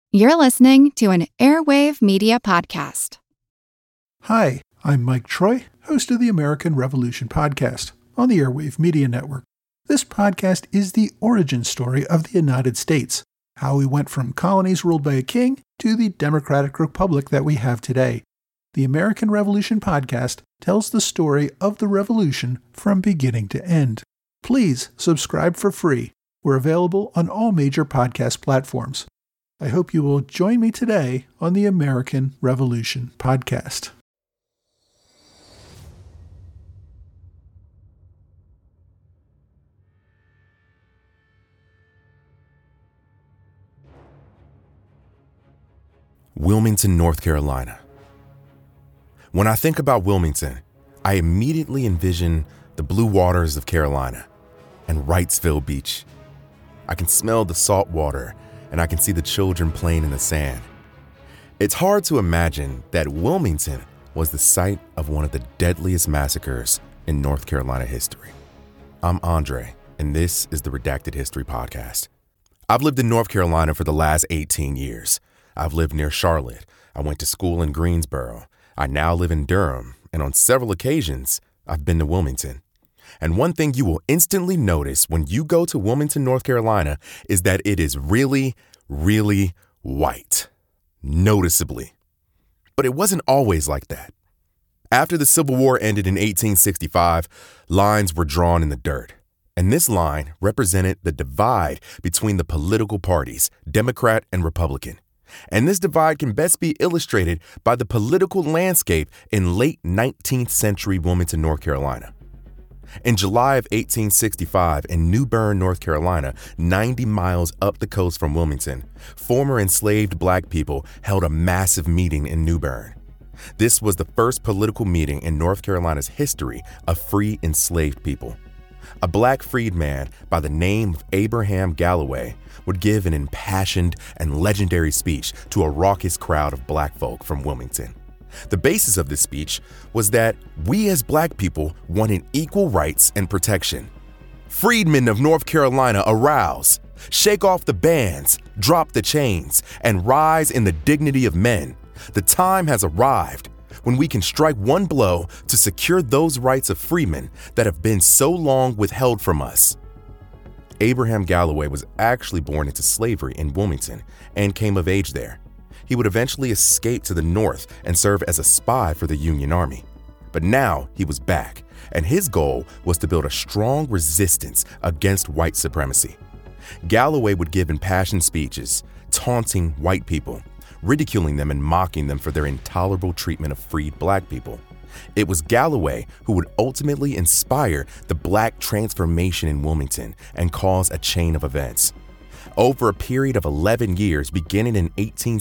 You're listening to an Airwave Media Podcast. Hi, I'm Mike Troy, host of the American Revolution Podcast on the Airwave Media Network. This podcast is the origin story of the United States, how we went from colonies ruled by a king to the democratic republic that we have today. The American Revolution Podcast tells the story of the revolution from beginning to end. Please subscribe for free. We're available on all major podcast platforms. I hope you will join me today on the American Revolution Podcast. Wilmington, North Carolina. When I think about Wilmington, I immediately envision the blue waters of Carolina and Wrightsville Beach. I can smell the salt water and I can see the children playing in the sand. It's hard to imagine that Wilmington was the site of one of the deadliest massacres in North Carolina history. I'm Andre, and this is the Redacted History Podcast. I've lived in North Carolina for the last 18 years. I've lived near Charlotte. I went to school in Greensboro. I now live in Durham, and on several occasions, I've been to Wilmington. And one thing you will instantly notice when you go to Wilmington, North Carolina, is that it is really, really white. Noticeably. But it wasn't always like that. After the Civil War ended in 1865, lines were drawn in the dirt. And this line represented the divide between the political parties, Democrat and Republican. And this divide can best be illustrated by the political landscape in late 19th century Wilmington, North Carolina. In July of 1865, in New Bern, North Carolina, 90 miles up the coast from Wilmington, former enslaved black people held a massive meeting in New Bern. This was the first political meeting in North Carolina's history of free enslaved people. A black freedman by the name of Abraham Galloway would give an impassioned and legendary speech to a raucous crowd of black folk from Wilmington. The basis of this speech was that we as black people wanted equal rights and protection. Freedmen of North Carolina, arouse, shake off the bands, drop the chains, and rise in the dignity of men. The time has arrived when we can strike one blow to secure those rights of freemen that have been so long withheld from us. Abraham Galloway was actually born into slavery in Wilmington and came of age there. He would eventually escape to the north and serve as a spy for the Union Army. But now he was back, and his goal was to build a strong resistance against white supremacy. Galloway would give impassioned speeches, taunting white people, ridiculing them and mocking them for their intolerable treatment of freed black people. It was Galloway who would ultimately inspire the black transformation in Wilmington and cause a chain of events. Over a period of 11 years, beginning in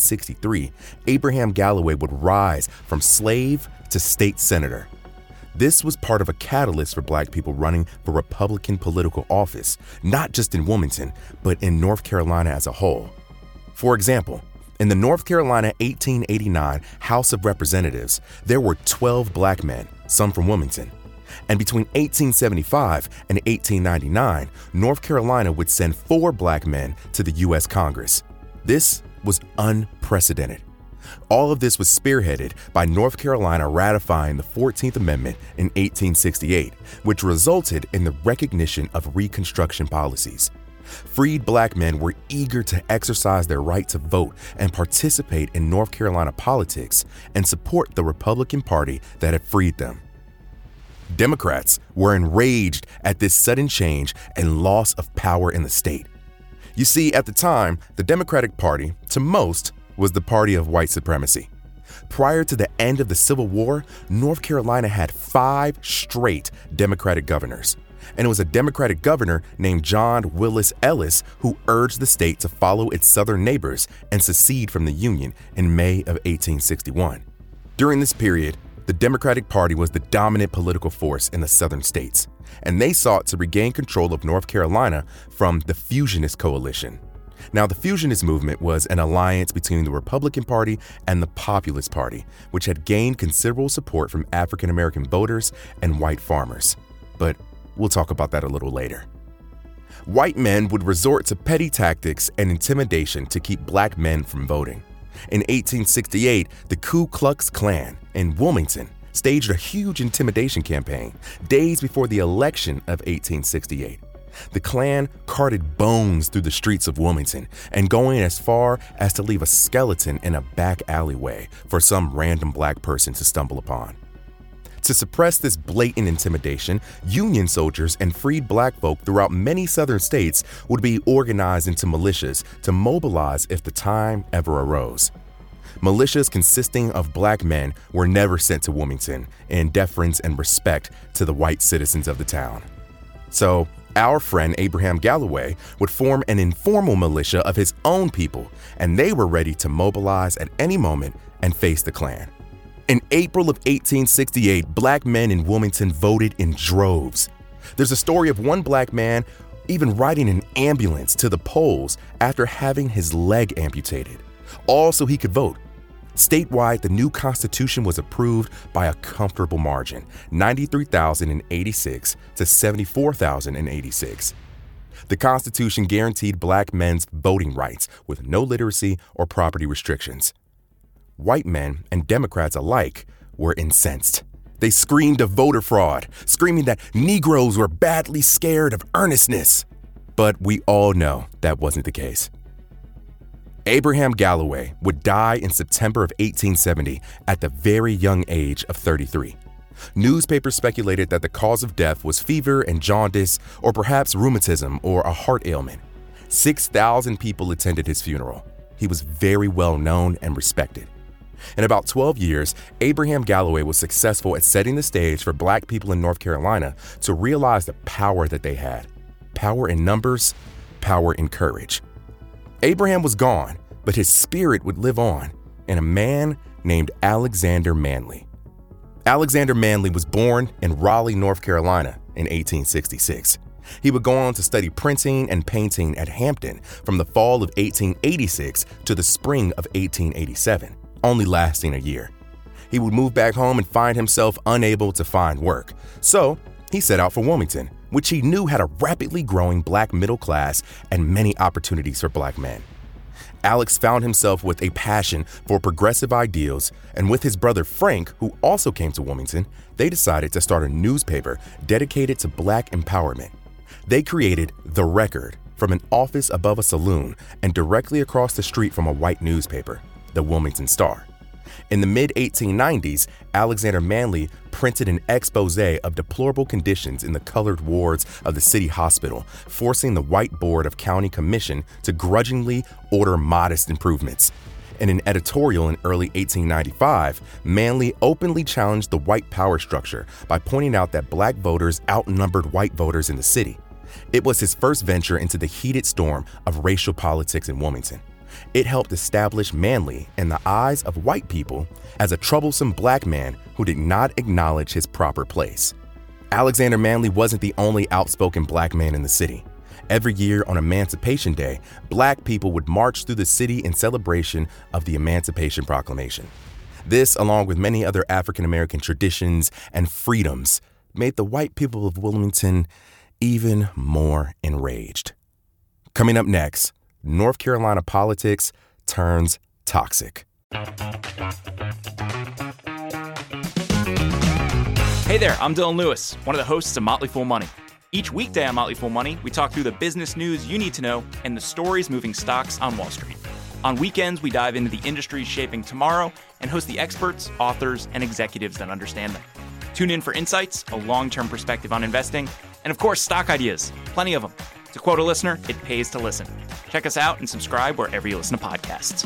1863, Abraham Galloway would rise from slave to state senator. This was part of a catalyst for black people running for Republican political office, not just in Wilmington, but in North Carolina as a whole. For example, in the North Carolina 1889 House of Representatives, there were 12 black men, some from Wilmington. And between 1875 and 1899, North Carolina would send 4 black men to the U.S. Congress. This was unprecedented. All of this was spearheaded by North Carolina ratifying the 14th Amendment in 1868, which resulted in the recognition of Reconstruction policies. Freed black men were eager to exercise their right to vote and participate in North Carolina politics and support the Republican Party that had freed them. Democrats were enraged at this sudden change and loss of power in the state. You see, at the time, the Democratic Party, to most, was the party of white supremacy. Prior to the end of the Civil War, North Carolina had 5 straight Democratic governors. And it was a Democratic governor named John Willis Ellis who urged the state to follow its southern neighbors and secede from the Union in May of 1861. During this period, the Democratic Party was the dominant political force in the southern states, and they sought to regain control of North Carolina from the Fusionist Coalition. Now, the Fusionist movement was an alliance between the Republican Party and the Populist Party, which had gained considerable support from African American voters and white farmers. But we'll talk about that a little later. White men would resort to petty tactics and intimidation to keep black men from voting. In 1868, the Ku Klux Klan in Wilmington staged a huge intimidation campaign days before the election of 1868. The Klan carted bones through the streets of Wilmington and going as far as to leave a skeleton in a back alleyway for some random black person to stumble upon. To suppress this blatant intimidation, Union soldiers and freed black folk throughout many southern states would be organized into militias to mobilize if the time ever arose. Militias consisting of black men were never sent to Wilmington in deference and respect to the white citizens of the town. So, our friend Abraham Galloway would form an informal militia of his own people, and they were ready to mobilize at any moment and face the Klan. In April of 1868, black men in Wilmington voted in droves. There's a story of one black man even riding an ambulance to the polls after having his leg amputated, all so he could vote. Statewide, the new Constitution was approved by a comfortable margin, 93,086 to 74,086. The Constitution guaranteed black men's voting rights with no literacy or property restrictions. White men and Democrats alike were incensed. They screamed of voter fraud, screaming that Negroes were badly scared of earnestness. But we all know that wasn't the case. Abraham Galloway would die in September of 1870 at the very young age of 33. Newspapers speculated that the cause of death was fever and jaundice, or perhaps rheumatism or a heart ailment. 6,000 people attended his funeral. He was very well known and respected. In about 12 years, Abraham Galloway was successful at setting the stage for black people in North Carolina to realize the power that they had. Power in numbers, power in courage. Abraham was gone, but his spirit would live on in a man named Alexander Manly. Alexander Manly was born in Raleigh, North Carolina in 1866. He would go on to study printing and painting at Hampton from the fall of 1886 to the spring of 1887, only lasting a year. He would move back home and find himself unable to find work. So he set out for Wilmington, which he knew had a rapidly growing black middle class and many opportunities for black men. Alex found himself with a passion for progressive ideals, and with his brother Frank, who also came to Wilmington, they decided to start a newspaper dedicated to black empowerment. They created The Record from an office above a saloon and directly across the street from a white newspaper, the Wilmington Star. In the mid-1890s, Alexander Manly printed an expose of deplorable conditions in the colored wards of the city hospital, forcing the white board of county commission to grudgingly order modest improvements. In an editorial in early 1895, Manly openly challenged the white power structure by pointing out that black voters outnumbered white voters in the city. It was his first venture into the heated storm of racial politics in Wilmington. It helped establish Manly in the eyes of white people as a troublesome black man who did not acknowledge his proper place. Alexander Manly wasn't the only outspoken black man in the city. Every year on Emancipation Day, black people would march through the city in celebration of the Emancipation Proclamation. This, along with many other African American traditions and freedoms, made the white people of Wilmington even more enraged. Coming up next, North Carolina politics turns toxic. Hey there, I'm Dylan Lewis, one of the hosts of Motley Fool Money. Each weekday on Motley Fool Money, we talk through the business news you need to know and the stories moving stocks on Wall Street. On weekends, we dive into the industries shaping tomorrow and host the experts, authors, and executives that understand them. Tune in for insights, a long-term perspective on investing, and of course, stock ideas. Plenty of them. To quote a listener, it pays to listen. Check us out and subscribe wherever you listen to podcasts.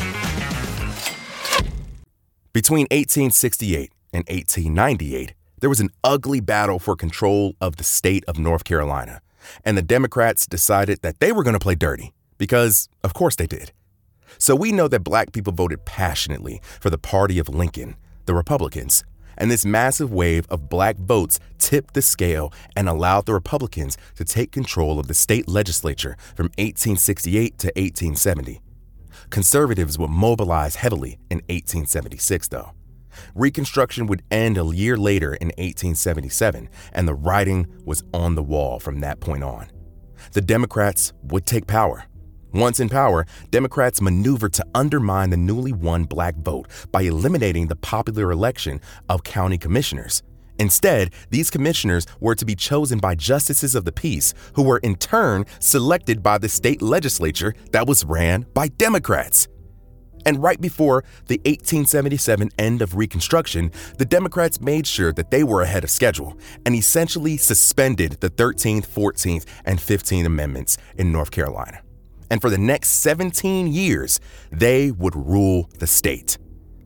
Between 1868 and 1898, there was an ugly battle for control of the state of North Carolina, and the Democrats decided that they were going to play dirty, because of course they did. So we know that black people voted passionately for the party of Lincoln, the Republicans, and this massive wave of black votes tipped the scale and allowed the Republicans to take control of the state legislature from 1868 to 1870. Conservatives would mobilize heavily in 1876, though. Reconstruction would end a year later in 1877, and the writing was on the wall from that point on. The Democrats would take power. Once in power, Democrats maneuvered to undermine the newly won black vote by eliminating the popular election of county commissioners. Instead, these commissioners were to be chosen by justices of the peace, who were in turn selected by the state legislature that was ran by Democrats. And right before the 1877 end of Reconstruction, the Democrats made sure that they were ahead of schedule and essentially suspended the 13th, 14th, and 15th Amendments in North Carolina. And for the next 17 years, they would rule the state.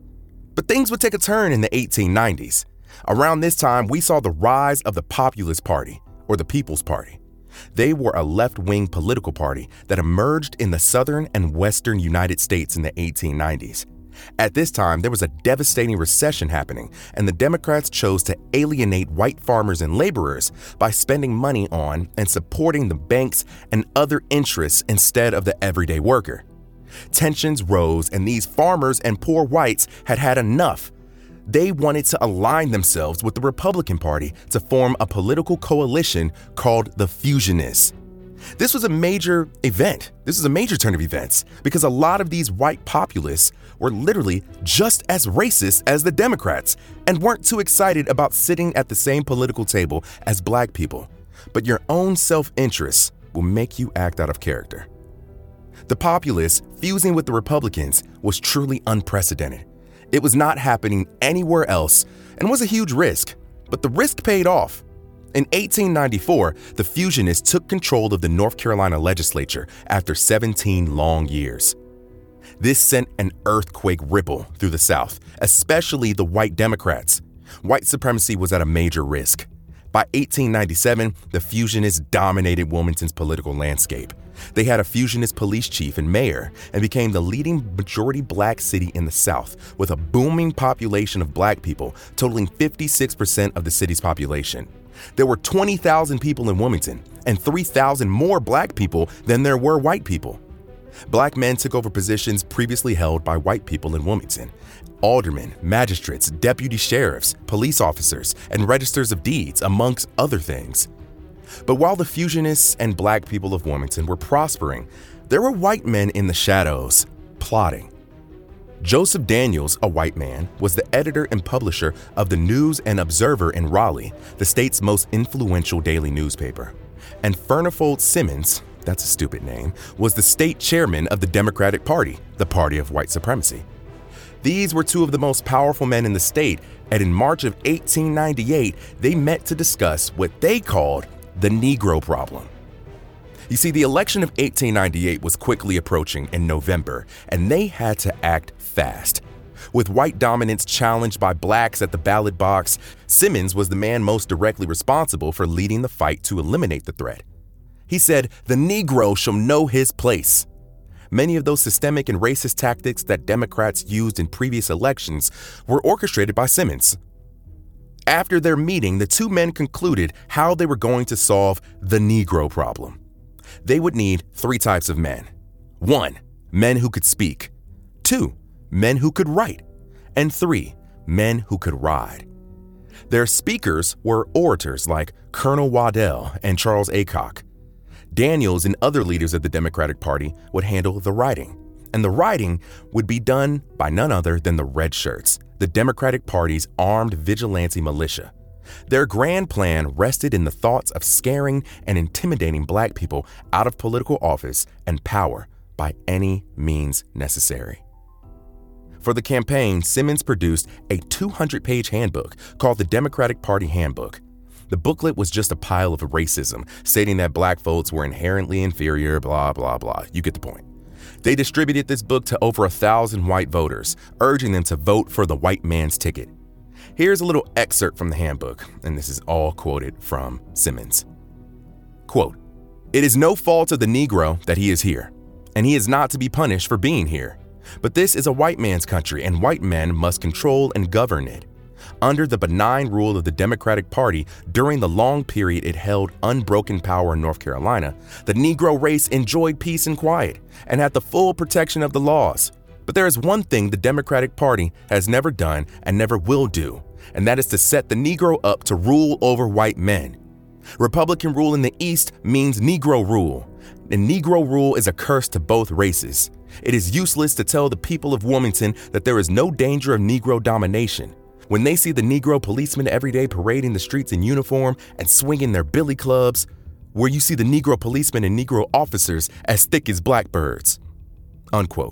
But things would take a turn in the 1890s. Around this time, we saw the rise of the Populist Party, or the People's Party. They were a left-wing political party that emerged in the southern and western United States in the 1890s. At this time, there was a devastating recession happening, and the Democrats chose to alienate white farmers and laborers by spending money on and supporting the banks and other interests instead of the everyday worker. Tensions rose, and these farmers and poor whites had had enough. They wanted to align themselves with the Republican Party to form a political coalition called the Fusionists. This was a major event. This was a major turn of events because a lot of these white populists were literally just as racist as the Democrats and weren't too excited about sitting at the same political table as black people. But your own self-interest will make you act out of character. The populists fusing with the Republicans was truly unprecedented. It was not happening anywhere else and was a huge risk, but the risk paid off. In 1894, the Fusionists took control of the North Carolina legislature after 17 long years. This sent an earthquake ripple through the South, especially the white Democrats. White supremacy was at a major risk. By 1897, the Fusionists dominated Wilmington's political landscape. They had a Fusionist police chief and mayor and became the leading majority black city in the South, with a booming population of black people totaling 56% of the city's population. There were 20,000 people in Wilmington and 3,000 more black people than there were white people. Black men took over positions previously held by white people in Wilmington: aldermen, magistrates, deputy sheriffs, police officers, and registers of deeds, amongst other things. But while the Fusionists and black people of Wilmington were prospering, there were white men in the shadows, plotting. Joseph Daniels, a white man, was the editor and publisher of the News and Observer in Raleigh, the state's most influential daily newspaper. And Furnifold Simmons, that's a stupid name, was the state chairman of the Democratic Party, the party of white supremacy. These were two of the most powerful men in the state, and in March of 1898, they met to discuss what they called the Negro problem. You see, the election of 1898 was quickly approaching in November, and they had to act fast. With white dominance challenged by blacks at the ballot box, Simmons was the man most directly responsible for leading the fight to eliminate the threat. He said, "The Negro shall know his place." Many of those systemic and racist tactics that Democrats used in previous elections were orchestrated by Simmons. After their meeting, the two men concluded how they were going to solve the Negro problem. They would need three types of men. 1, men who could speak. 2, men who could write. And 3, men who could ride. Their speakers were orators like Colonel Waddell and Charles Aycock. Daniels and other leaders of the Democratic Party would handle the writing, and the writing would be done by none other than the Red Shirts, the Democratic Party's armed vigilante militia. Their grand plan rested in the thoughts of scaring and intimidating black people out of political office and power by any means necessary. For the campaign, Simmons produced a 200-page handbook called the Democratic Party Handbook. The booklet was just a pile of racism, stating that black votes were inherently inferior, blah, blah, blah. You get the point. They distributed this book to over 1,000 white voters, urging them to vote for the white man's ticket. Here's a little excerpt from the handbook, and this is all quoted from Simmons. Quote, "It is no fault of the Negro that he is here, and he is not to be punished for being here. But this is a white man's country, and white men must control and govern it. Under the benign rule of the Democratic Party, during the long period it held unbroken power in North Carolina, the Negro race enjoyed peace and quiet and had the full protection of the laws. But there is one thing the Democratic Party has never done and never will do, and that is to set the Negro up to rule over white men. Republican rule in the East means Negro rule, and Negro rule is a curse to both races. It is useless to tell the people of Wilmington that there is no danger of Negro domination when they see the Negro policemen every day parading the streets in uniform and swinging their billy clubs, where you see the Negro policemen and Negro officers as thick as blackbirds." Unquote.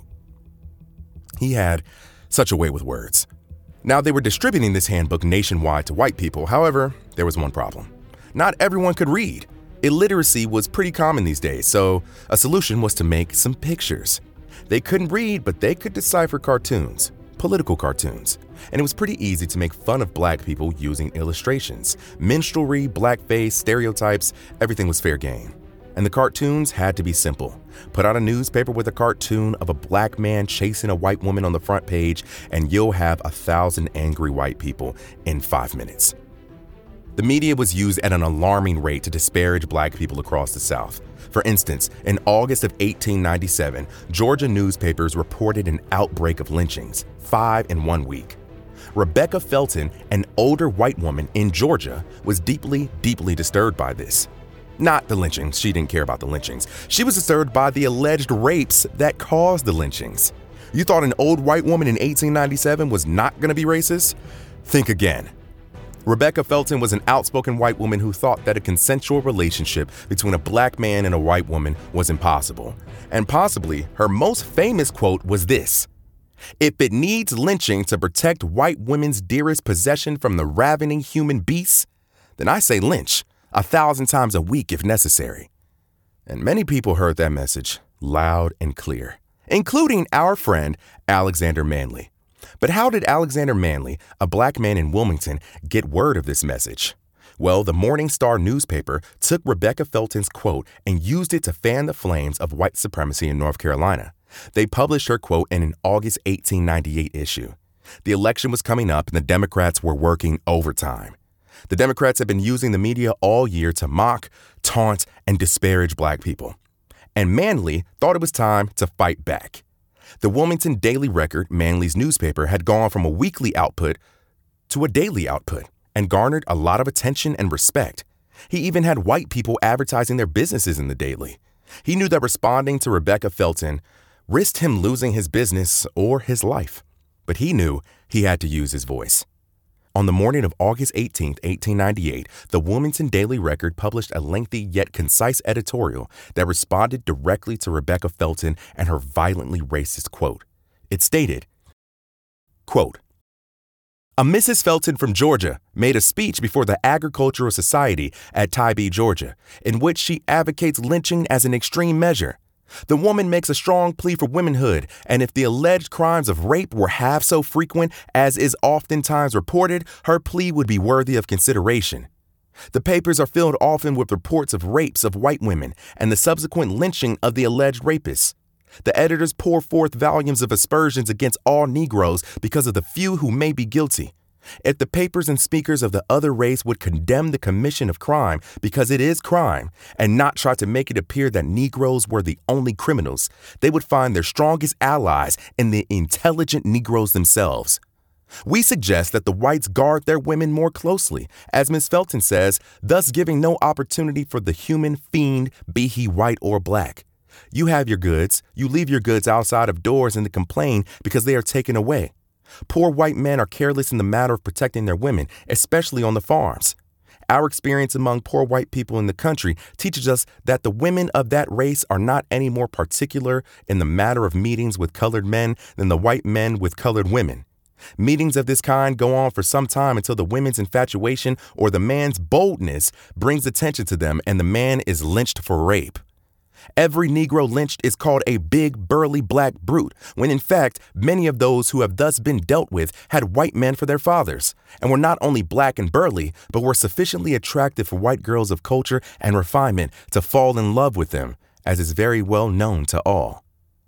He had such a way with words. Now, they were distributing this handbook nationwide to white people. However, there was one problem. Not everyone could read. Illiteracy was pretty common these days, so a solution was to make some pictures. They couldn't read, but they could decipher cartoons, political cartoons. And it was pretty easy to make fun of black people using illustrations. Minstrelry, blackface, stereotypes, everything was fair game. And the cartoons had to be simple. Put out a newspaper with a cartoon of a black man chasing a white woman on the front page, and you'll have 1,000 angry white people in 5 minutes. The media was used at an alarming rate to disparage black people across the South. For instance, in August of 1897, Georgia newspapers reported an outbreak of lynchings, 5 in 1 week. Rebecca Felton, an older white woman in Georgia, was deeply, deeply disturbed by this. Not the lynchings. She didn't care about the lynchings. She was disturbed by the alleged rapes that caused the lynchings. You thought an old white woman in 1897 was not going to be racist? Think again. Rebecca Felton was an outspoken white woman who thought that a consensual relationship between a black man and a white woman was impossible. And possibly her most famous quote was this: "If it needs lynching to protect white women's dearest possession from the ravening human beasts, then I say lynch 1,000 times a week if necessary." And many people heard that message loud and clear, including our friend Alexander Manly. But how did Alexander Manly, a black man in Wilmington, get word of this message? Well, the Morning Star newspaper took Rebecca Felton's quote and used it to fan the flames of white supremacy in North Carolina. They published her quote in an August 1898 issue. The election was coming up and the Democrats were working overtime. The Democrats had been using the media all year to mock, taunt, and disparage black people. And Manly thought it was time to fight back. The Wilmington Daily Record, Manly's newspaper, had gone from a weekly output to a daily output and garnered a lot of attention and respect. He even had white people advertising their businesses in the Daily. He knew that responding to Rebecca Felton risked him losing his business or his life. But he knew he had to use his voice. On the morning of August 18, 1898, the Wilmington Daily Record published a lengthy yet concise editorial that responded directly to Rebecca Felton and her violently racist quote. It stated, quote, "A Mrs. Felton from Georgia made a speech before the Agricultural Society at Tybee, Georgia, in which she advocates lynching as an extreme measure. The woman makes a strong plea for womanhood, and if the alleged crimes of rape were half so frequent as is oftentimes reported, her plea would be worthy of consideration. The papers are filled often with reports of rapes of white women and the subsequent lynching of the alleged rapists. The editors pour forth volumes of aspersions against all Negroes because of the few who may be guilty. If the papers and speakers of the other race would condemn the commission of crime because it is crime and not try to make it appear that Negroes were the only criminals, they would find their strongest allies in the intelligent Negroes themselves. We suggest that the whites guard their women more closely, as Ms. Felton says, thus giving no opportunity for the human fiend, be he white or black. You have your goods, you leave your goods outside of doors and complain because they are taken away. Poor white men are careless in the matter of protecting their women, especially on the farms. Our experience among poor white people in the country teaches us that the women of that race are not any more particular in the matter of meetings with colored men than the white men with colored women. Meetings of this kind go on for some time until the women's infatuation or the man's boldness brings attention to them and the man is lynched for rape. Every Negro lynched is called a big, burly black brute, when in fact, many of those who have thus been dealt with had white men for their fathers, and were not only black and burly, but were sufficiently attractive for white girls of culture and refinement to fall in love with them, as is very well known to all.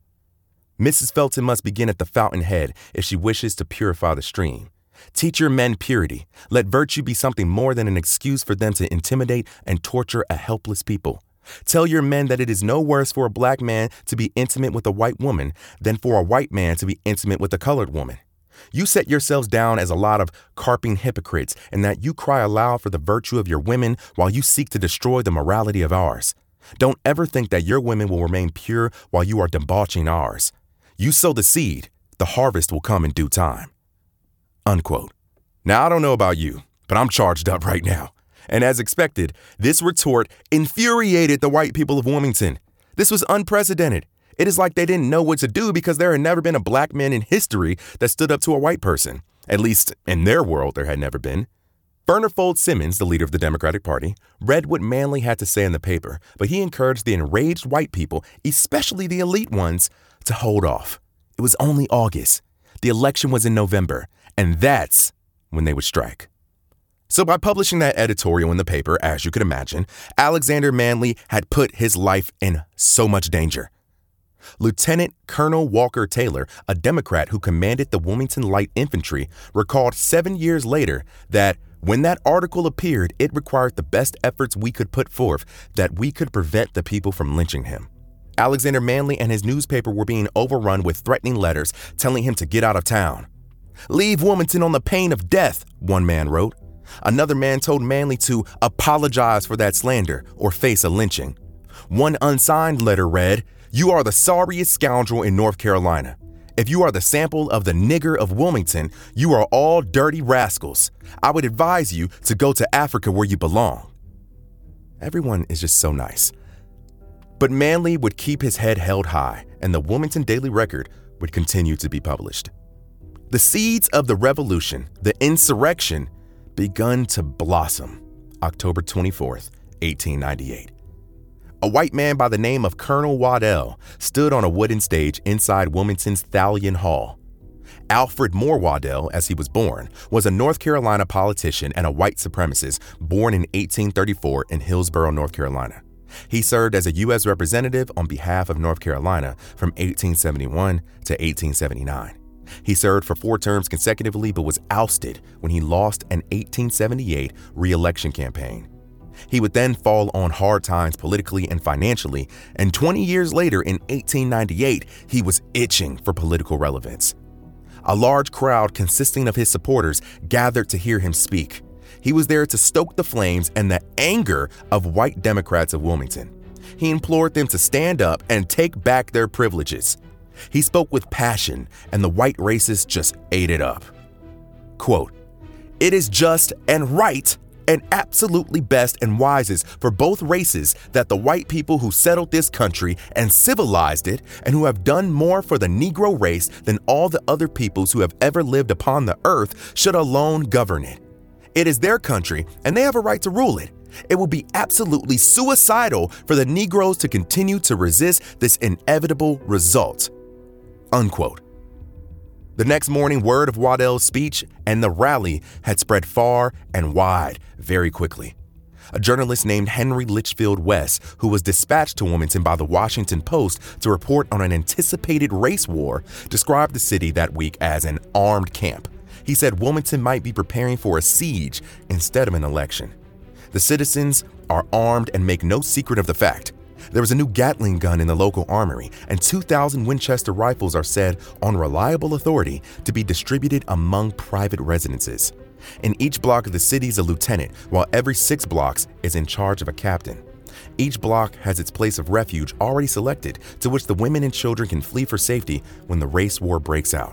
Mrs. Felton must begin at the fountainhead if she wishes to purify the stream. Teach your men purity. Let virtue be something more than an excuse for them to intimidate and torture a helpless people. Tell your men that it is no worse for a black man to be intimate with a white woman than for a white man to be intimate with a colored woman. You set yourselves down as a lot of carping hypocrites, and that you cry aloud for the virtue of your women while you seek to destroy the morality of ours. Don't ever think that your women will remain pure while you are debauching ours. You sow the seed, the harvest will come in due time." Unquote. Now, I don't know about you, but I'm charged up right now. And as expected, this retort infuriated the white people of Wilmington. This was unprecedented. It is like they didn't know what to do because there had never been a black man in history that stood up to a white person. At least in their world, there had never been. Furnifold Simmons, the leader of the Democratic Party, read what Manley had to say in the paper, but he encouraged the enraged white people, especially the elite ones, to hold off. It was only August. The election was in November, and that's when they would strike. So by publishing that editorial in the paper, as you could imagine, Alexander Manley had put his life in so much danger. Lieutenant Colonel Walker Taylor, a Democrat who commanded the Wilmington Light Infantry, recalled 7 years later that when that article appeared, it required the best efforts we could put forth that we could prevent the people from lynching him. Alexander Manley and his newspaper were being overrun with threatening letters telling him to get out of town. "Leave Wilmington on the pain of death," one man wrote. Another man told Manley to apologize for that slander or face a lynching. One unsigned letter read, "You are the sorriest scoundrel in North Carolina. If you are the sample of the nigger of Wilmington, you are all dirty rascals. I would advise you to go to Africa where you belong." Everyone is just so nice. But Manley would keep his head held high, and the Wilmington Daily Record would continue to be published. The seeds of the revolution, the insurrection, begun to blossom October 24th, 1898. A white man by the name of Colonel Waddell stood on a wooden stage inside Wilmington's Thalian Hall. Alfred Moore Waddell, as he was born, was a North Carolina politician and a white supremacist born in 1834 in Hillsborough, North Carolina. He served as a U.S. representative on behalf of North Carolina from 1871 to 1879. He served for 4 terms consecutively but was ousted when he lost an 1878 re-election campaign. He would then fall on hard times politically and financially, and 20 years later, in 1898, he was itching for political relevance. A large crowd consisting of his supporters gathered to hear him speak. He was there to stoke the flames and the anger of white Democrats of Wilmington. He implored them to stand up and take back their privileges. He spoke with passion, and the white racists just ate it up. Quote, "It is just and right and absolutely best and wisest for both races that the white people who settled this country and civilized it and who have done more for the Negro race than all the other peoples who have ever lived upon the earth should alone govern it. It is their country and they have a right to rule it. It will be absolutely suicidal for the Negroes to continue to resist this inevitable result." Unquote. The next morning, word of Waddell's speech and the rally had spread far and wide very quickly. A journalist named Henry Litchfield West, who was dispatched to Wilmington by the Washington Post to report on an anticipated race war, described the city that week as an armed camp. He said Wilmington might be preparing for a siege instead of an election. The citizens are armed and make no secret of the fact. There was a new Gatling gun in the local armory, and 2,000 Winchester rifles are said, on reliable authority, to be distributed among private residences. In each block of the city is a lieutenant, while every 6 blocks is in charge of a captain. Each block has its place of refuge already selected, to which the women and children can flee for safety when the race war breaks out.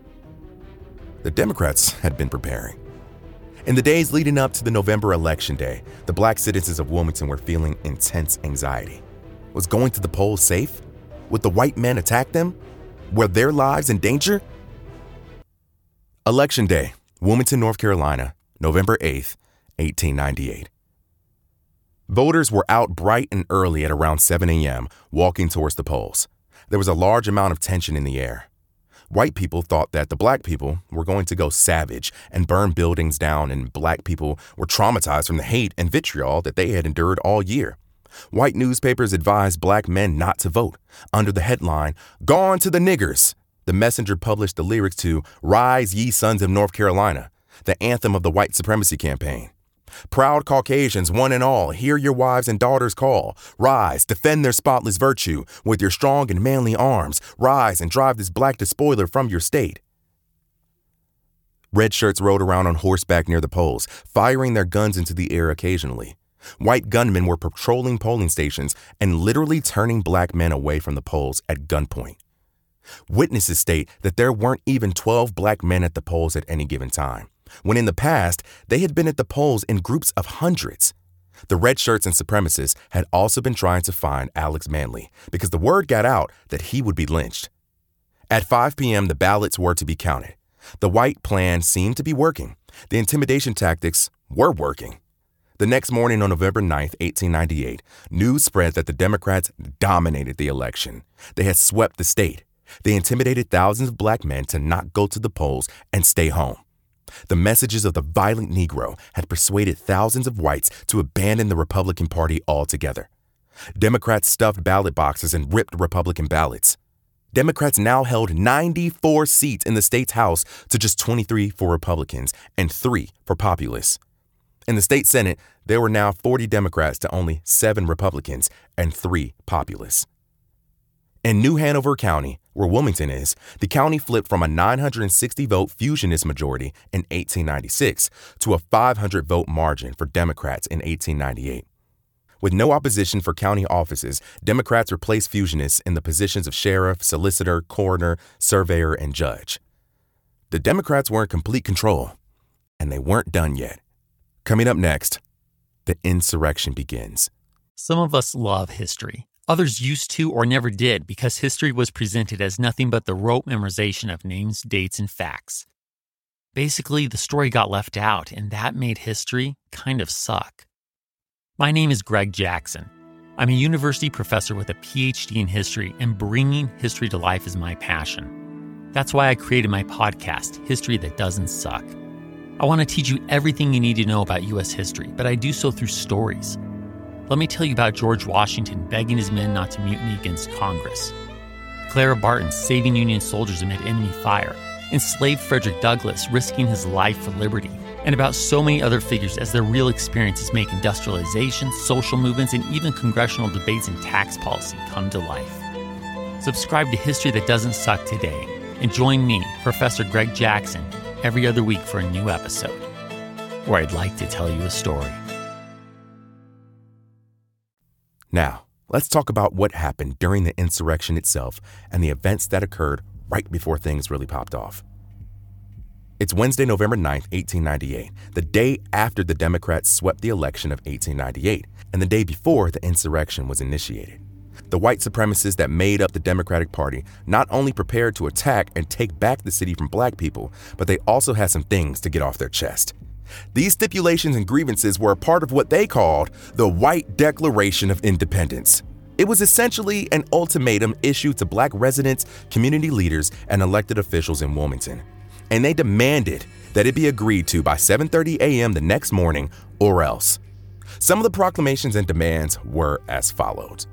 The Democrats had been preparing. In the days leading up to the November election day, the black citizens of Wilmington were feeling intense anxiety. Was going to the polls safe? Would the white men attack them? Were their lives in danger? Election Day, Wilmington, North Carolina, November 8th, 1898. Voters were out bright and early at around 7 a.m., walking towards the polls. There was a large amount of tension in the air. White people thought that the black people were going to go savage and burn buildings down, and black people were traumatized from the hate and vitriol that they had endured all year. White newspapers advised black men not to vote. Under the headline, "Gone to the Niggers," the Messenger published the lyrics to "Rise Ye Sons of North Carolina," the anthem of the white supremacy campaign. "Proud Caucasians, one and all, hear your wives and daughters call. Rise, defend their spotless virtue with your strong and manly arms. Rise and drive this black despoiler from your state." Red shirts rode around on horseback near the polls, firing their guns into the air occasionally. White gunmen were patrolling polling stations and literally turning black men away from the polls at gunpoint. Witnesses state that there weren't even 12 black men at the polls at any given time, when in the past, they had been at the polls in groups of hundreds. The red shirts and supremacists had also been trying to find Alex Manly because the word got out that he would be lynched. At 5 p.m., the ballots were to be counted. The white plan seemed to be working. The intimidation tactics were working. The next morning on November 9th, 1898, news spread that the Democrats dominated the election. They had swept the state. They intimidated thousands of black men to not go to the polls and stay home. The messages of the violent Negro had persuaded thousands of whites to abandon the Republican Party altogether. Democrats stuffed ballot boxes and ripped Republican ballots. Democrats now held 94 seats in the state's House to just 23 for Republicans and 3 for populists. In the state Senate, there were now 40 Democrats to only 7 Republicans and 3 populists. In New Hanover County, where Wilmington is, the county flipped from a 960-vote fusionist majority in 1896 to a 500-vote margin for Democrats in 1898. With no opposition for county offices, Democrats replaced fusionists in the positions of sheriff, solicitor, coroner, surveyor, and judge. The Democrats were in complete control, and they weren't done yet. Coming up next, the insurrection begins. Some of us love history. Others used to or never did because history was presented as nothing but the rote memorization of names, dates, and facts. Basically, the story got left out, and that made history kind of suck. My name is Greg Jackson. I'm a university professor with a PhD in history, and bringing history to life is my passion. That's why I created my podcast, History That Doesn't Suck. I want to teach you everything you need to know about U.S. history, but I do so through stories. Let me tell you about George Washington begging his men not to mutiny against Congress, Clara Barton saving Union soldiers amid enemy fire, enslaved Frederick Douglass risking his life for liberty, and about so many other figures as their real experiences make industrialization, social movements, and even congressional debates and tax policy come to life. Subscribe to History That Doesn't Suck today, and join me, Professor Greg Jackson, every other week for a new episode, where I'd like to tell you a story. Now, let's talk about what happened during the insurrection itself and the events that occurred right before things really popped off. It's Wednesday, November 9th, 1898, the day after the Democrats swept the election of 1898, and the day before the insurrection was initiated. The white supremacists that made up the Democratic Party not only prepared to attack and take back the city from black people, but they also had some things to get off their chest. These stipulations and grievances were a part of what they called the White Declaration of Independence. It was essentially an ultimatum issued to black residents, community leaders, and elected officials in Wilmington. And they demanded that it be agreed to by 7:30 a.m. the next morning or else. Some of the proclamations and demands were as follows.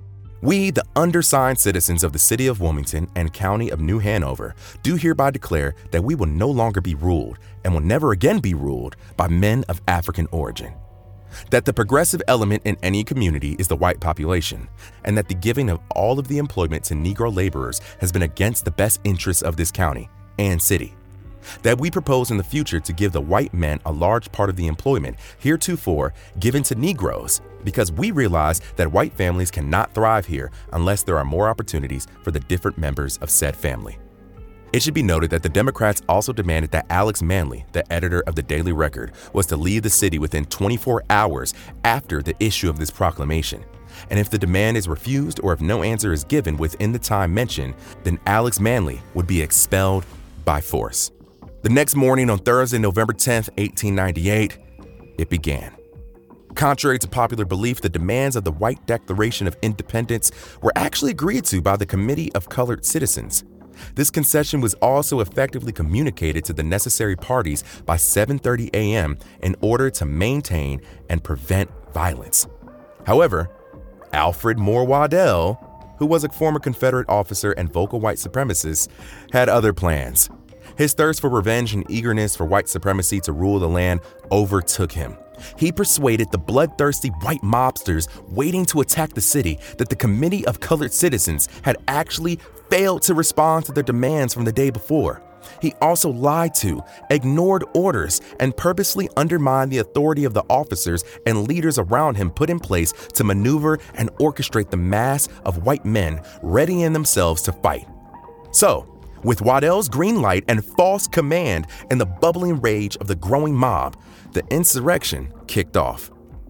We, the undersigned citizens of the city of Wilmington and county of New Hanover, do hereby declare that we will no longer be ruled and will never again be ruled by men of African origin. That the progressive element in any community is the white population, and that the giving of all of the employment to Negro laborers has been against the best interests of this county and city. That we propose in the future to give the white men a large part of the employment heretofore given to Negroes, because we realize that white families cannot thrive here unless there are more opportunities for the different members of said family. It should be noted that the Democrats also demanded that Alex Manly, the editor of the Daily Record, was to leave the city within 24 hours after the issue of this proclamation. And if the demand is refused or if no answer is given within the time mentioned, then Alex Manly would be expelled by force. The next morning on Thursday, November 10th, 1898, it began. Contrary to popular belief, the demands of the White Declaration of Independence were actually agreed to by the Committee of Colored Citizens. This concession was also effectively communicated to the necessary parties by 7:30 a.m. in order to maintain and prevent violence. However, Alfred Moore Waddell, who was a former Confederate officer and vocal white supremacist, had other plans. His thirst for revenge and eagerness for white supremacy to rule the land overtook him. He persuaded the bloodthirsty white mobsters waiting to attack the city that the Committee of Colored Citizens had actually failed to respond to their demands from the day before. He also lied to, ignored orders, and purposely undermined the authority of the officers and leaders around him put in place to maneuver and orchestrate the mass of white men readying themselves to fight. So, with Waddell's green light and false command and the bubbling rage of the growing mob, the insurrection kicked off.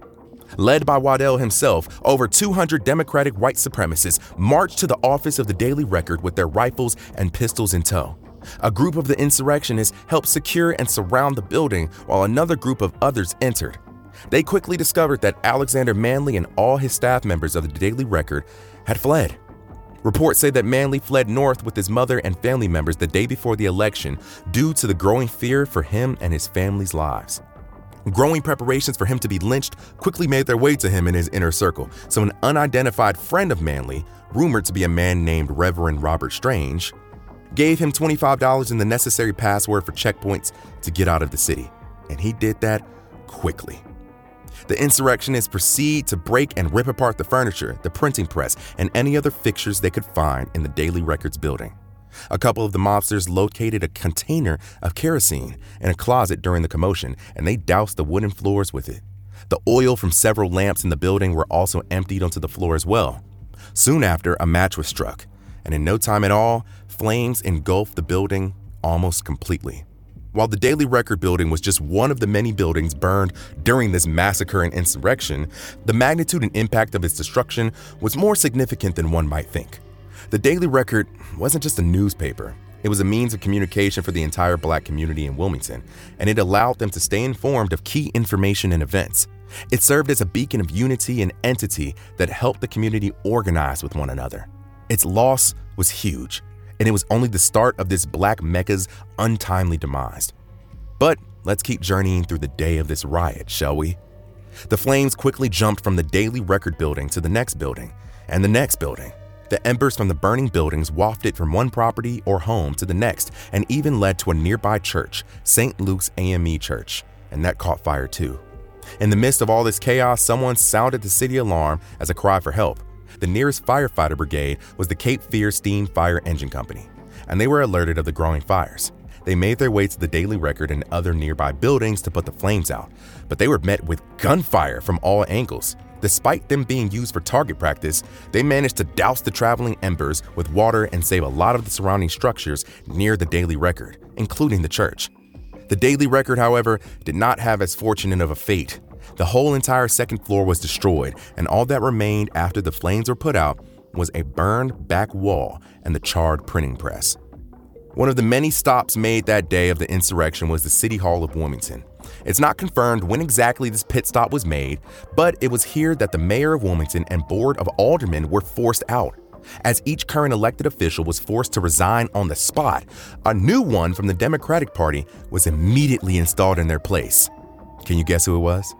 Led by Waddell himself, over 200 Democratic white supremacists marched to the office of the Daily Record with their rifles and pistols in tow. A group of the insurrectionists helped secure and surround the building while another group of others entered. They quickly discovered that Alexander Manly and all his staff members of the Daily Record had fled. Reports say that Manly fled north with his mother and family members the day before the election due to the growing fear for him and his family's lives. Growing preparations for him to be lynched quickly made their way to him in his inner circle, so an unidentified friend of Manly, rumored to be a man named Reverend Robert Strange, gave him $25 and the necessary password for checkpoints to get out of the city, and he did that quickly. The insurrectionists proceed to break and rip apart the furniture, the printing press, and any other fixtures they could find in the Daily Record's building. A couple of the mobsters located a container of kerosene in a closet during the commotion, and they doused the wooden floors with it. The oil from several lamps in the building were also emptied onto the floor as well. Soon after, a match was struck, and in no time at all, flames engulfed the building almost completely. While the Daily Record building was just one of the many buildings burned during this massacre and insurrection, the magnitude and impact of its destruction was more significant than one might think. The Daily Record wasn't just a newspaper. It was a means of communication for the entire Black community in Wilmington, and it allowed them to stay informed of key information and events. It served as a beacon of unity and entity that helped the community organize with one another. Its loss was huge, and it was only the start of this Black Mecca's untimely demise. But let's keep journeying through the day of this riot, shall we? The flames quickly jumped from the Daily Record building to the next building, and the next building. The embers from the burning buildings wafted from one property or home to the next, and even led to a nearby church, St. Luke's AME Church, and that caught fire too. In the midst of all this chaos, someone sounded the city alarm as a cry for help. The nearest firefighter brigade was the Cape Fear Steam Fire Engine Company, and they were alerted of the growing fires. They made their way to the Daily Record and other nearby buildings to put the flames out, but they were met with gunfire from all angles. Despite them being used for target practice, they managed to douse the traveling embers with water and save a lot of the surrounding structures near the Daily Record, including the church. The Daily Record, however, did not have as fortunate of a fate. The whole entire second floor was destroyed, and all that remained after the flames were put out was a burned back wall and the charred printing press. One of the many stops made that day of the insurrection was the City Hall of Wilmington. It's not confirmed when exactly this pit stop was made, but it was here that the mayor of Wilmington and board of aldermen were forced out. As each current elected official was forced to resign on the spot, a new one from the Democratic Party was immediately installed in their place. Can you guess who it was?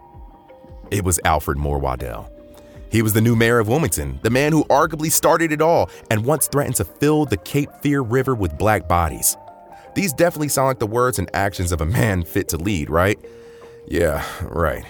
It was Alfred Moore Waddell. He was the new mayor of Wilmington, the man who arguably started it all and once threatened to fill the Cape Fear River with Black bodies. These definitely sound like the words and actions of a man fit to lead, right? Yeah, right.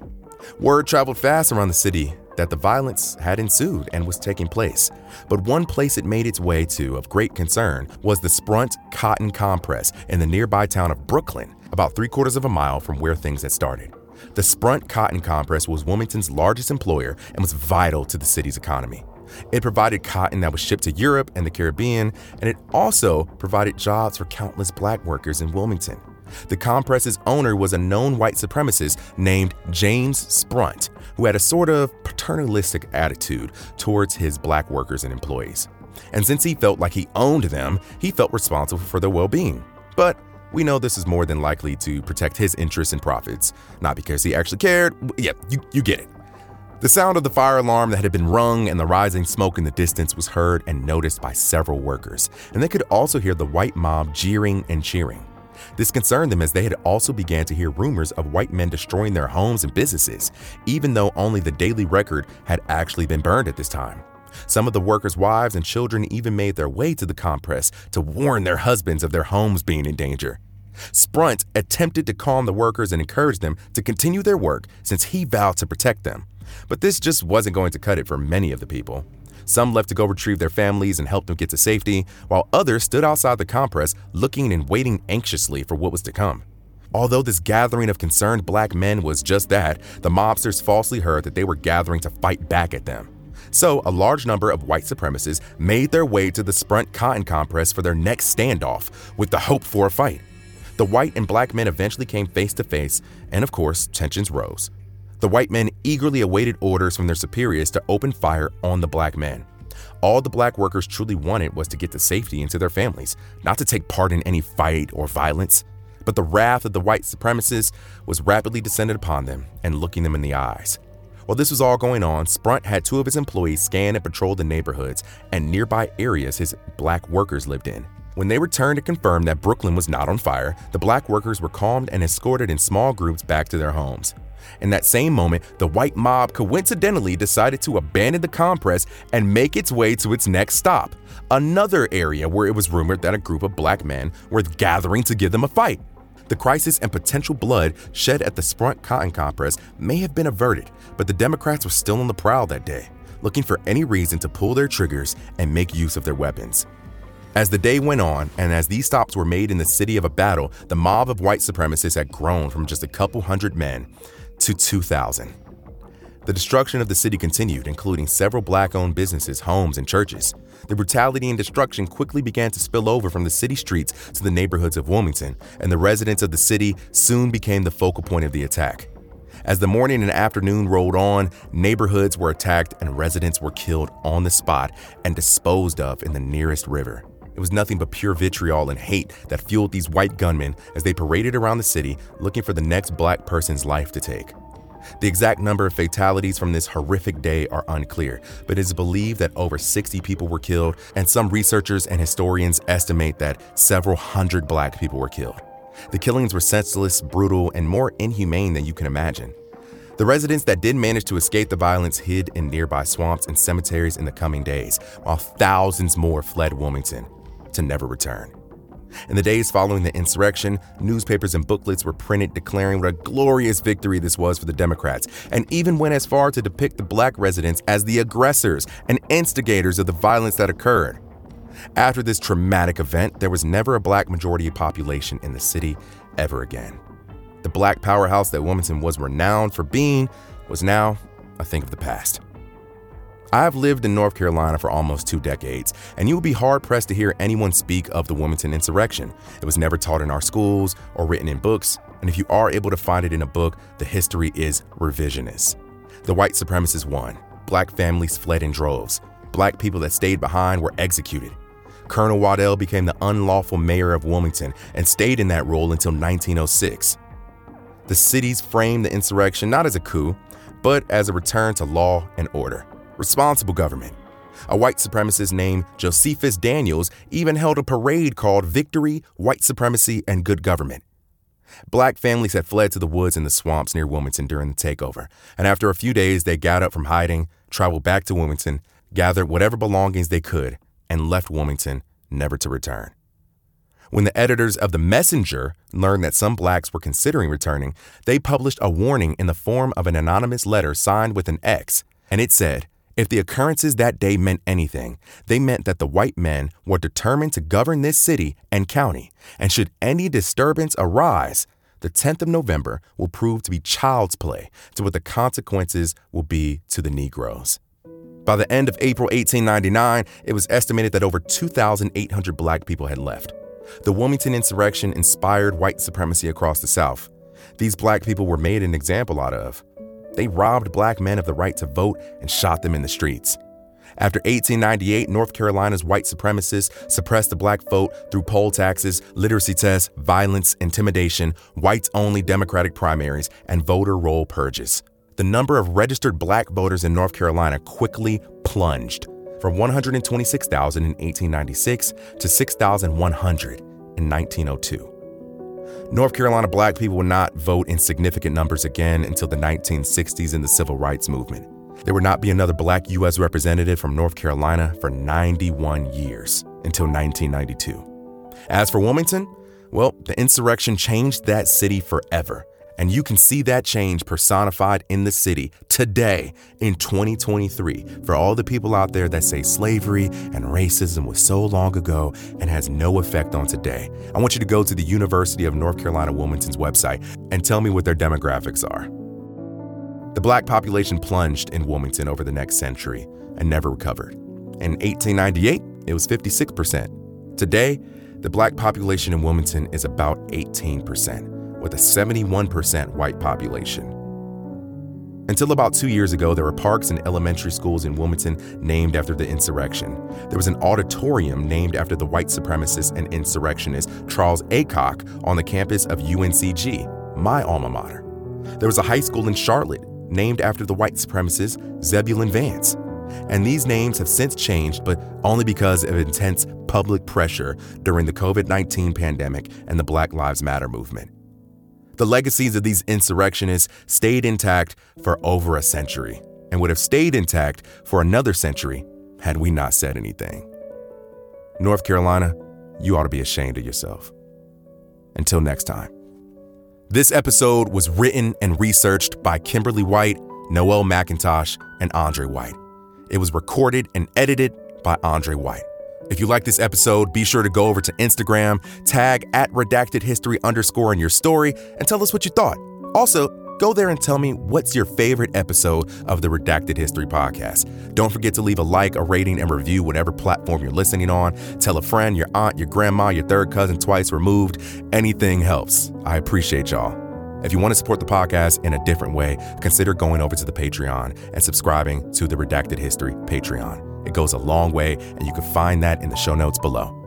Word traveled fast around the city that the violence had ensued and was taking place. But one place it made its way to of great concern was the Sprunt Cotton Compress in the nearby town of Brooklyn, about 3/4 of a mile from where things had started. The Sprunt Cotton Compress was Wilmington's largest employer and was vital to the city's economy. It provided cotton that was shipped to Europe and the Caribbean, and it also provided jobs for countless Black workers in Wilmington. The compress's owner was a known white supremacist named James Sprunt, who had a sort of paternalistic attitude towards his Black workers and employees. And since he felt like he owned them, he felt responsible for their well-being. But we know this is more than likely to protect his interests and profits, not because he actually cared. Yeah, you get it. The sound of the fire alarm that had been rung and the rising smoke in the distance was heard and noticed by several workers, and they could also hear the white mob jeering and cheering. This concerned them as they had also began to hear rumors of white men destroying their homes and businesses, even though only the Daily Record had actually been burned at this time. Some of the workers' wives and children even made their way to the compress to warn their husbands of their homes being in danger. Sprunt attempted to calm the workers and encourage them to continue their work since he vowed to protect them. But this just wasn't going to cut it for many of the people. Some left to go retrieve their families and help them get to safety, while others stood outside the compress looking and waiting anxiously for what was to come. Although this gathering of concerned black men was just that, the mobsters falsely heard that they were gathering to fight back at them. So, a large number of white supremacists made their way to the Spront Cotton Compress for their next standoff with the hope for a fight. The white and black men eventually came face to face, and of course, tensions rose. The white men eagerly awaited orders from their superiors to open fire on the black men. All the black workers truly wanted was to get to safety and to their families, not to take part in any fight or violence. But the wrath of the white supremacists was rapidly descended upon them and looking them in the eyes. While this was all going on, Spront had 2 of his employees scan and patrol the neighborhoods and nearby areas his black workers lived in. When they returned to confirm that Brooklyn was not on fire, the black workers were calmed and escorted in small groups back to their homes. In that same moment, the white mob coincidentally decided to abandon the compress and make its way to its next stop, another area where it was rumored that a group of black men were gathering to give them a fight. The crisis and potential blood shed at the Spront Cotton Compress may have been averted, but the Democrats were still on the prowl that day, looking for any reason to pull their triggers and make use of their weapons. As the day went on, and as these stops were made in the city of a battle, the mob of white supremacists had grown from just a couple hundred men to 2,000. The destruction of the city continued, including several black-owned businesses, homes, and churches. The brutality and destruction quickly began to spill over from the city streets to the neighborhoods of Wilmington, and the residents of the city soon became the focal point of the attack. As the morning and afternoon rolled on, neighborhoods were attacked and residents were killed on the spot and disposed of in the nearest river. It was nothing but pure vitriol and hate that fueled these white gunmen as they paraded around the city looking for the next black person's life to take. The exact number of fatalities from this horrific day are unclear, but it is believed that over 60 people were killed, and some researchers and historians estimate that several hundred black people were killed. The killings were senseless, brutal, and more inhumane than you can imagine. The residents that did manage to escape the violence hid in nearby swamps and cemeteries in the coming days, while thousands more fled Wilmington to never return. In the days following the insurrection, newspapers and booklets were printed declaring what a glorious victory this was for the Democrats, and even went as far to depict the black residents as the aggressors and instigators of the violence that occurred. After this traumatic event, there was never a black majority population in the city ever again. The black powerhouse that Wilmington was renowned for being was now a thing of the past. I have lived in North Carolina for almost 2 decades, and you will be hard-pressed to hear anyone speak of the Wilmington insurrection. It was never taught in our schools or written in books, and if you are able to find it in a book, the history is revisionist. The white supremacists won. Black families fled in droves. Black people that stayed behind were executed. Colonel Waddell became the unlawful mayor of Wilmington and stayed in that role until 1906. The cities framed the insurrection not as a coup, but as a return to law and order. Responsible government. A white supremacist named Josephus Daniels even held a parade called Victory, White Supremacy, and Good Government. Black families had fled to the woods and the swamps near Wilmington during the takeover, and after a few days, they got up from hiding, traveled back to Wilmington, gathered whatever belongings they could, and left Wilmington, never to return. When the editors of The Messenger learned that some blacks were considering returning, they published a warning in the form of an anonymous letter signed with an X, and it said, if the occurrences that day meant anything, they meant that the white men were determined to govern this city and county, and should any disturbance arise, the 10th of November will prove to be child's play to what the consequences will be to the Negroes. By the end of April 1899, it was estimated that over 2,800 black people had left. The Wilmington insurrection inspired white supremacy across the South. These black people were made an example out of. They robbed black men of the right to vote and shot them in the streets. After 1898, North Carolina's white supremacists suppressed the black vote through poll taxes, literacy tests, violence, intimidation, whites-only Democratic primaries, and voter roll purges. The number of registered black voters in North Carolina quickly plunged from 126,000 in 1896 to 6,100 in 1902. North Carolina black people would not vote in significant numbers again until the 1960s in the Civil Rights Movement. There would not be another black U.S. representative from North Carolina for 91 years until 1992. As for Wilmington, well, the insurrection changed that city forever, And you can see that change personified in the city today in 2023 for all the people out there that say slavery and racism was so long ago and has no effect on today. I want you to go to the University of North Carolina Wilmington's website and tell me what their demographics are. The Black population plunged in Wilmington over the next century and never recovered. In 1898, it was 56%. Today, the Black population in Wilmington is about 18%. With a 71% white population. Until about 2 years ago, there were parks and elementary schools in Wilmington named after the insurrection. There was an auditorium named after the white supremacist and insurrectionist Charles Aycock on the campus of UNCG, my alma mater. There was a high school in Charlotte named after the white supremacist Zebulon Vance. And these names have since changed, but only because of intense public pressure during the COVID-19 pandemic and the Black Lives Matter movement. The legacies of these insurrectionists stayed intact for over a century and would have stayed intact for another century had we not said anything. North Carolina, you ought to be ashamed of yourself. Until next time. This episode was written and researched by Kimberly White, Noel McIntosh, and Andre White. It was recorded and edited by Andre White. If you like this episode, be sure to go over to Instagram, tag @redactedhistory_ in your story, and tell us what you thought. Also, go there and tell me what's your favorite episode of the Redacted History Podcast. Don't forget to leave a like, a rating, and review whatever platform you're listening on. Tell a friend, your aunt, your grandma, your third cousin twice removed. Anything helps. I appreciate y'all. If you want to support the podcast in a different way, consider going over to the Patreon and subscribing to the Redacted History Patreon. It goes a long way, and you can find that in the show notes below.